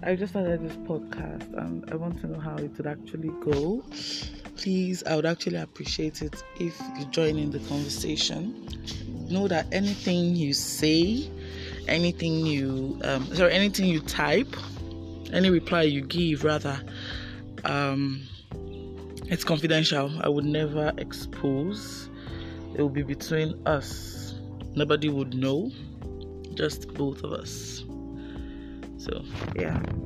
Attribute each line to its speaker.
Speaker 1: I just started this podcast and I want to know how it would actually go. Please, I would actually appreciate it if you join in the conversation. Know that anything you say, anything you type, any reply you give rather, it's confidential. I would never expose. It will be between us. Nobody would know, just both of us. So yeah.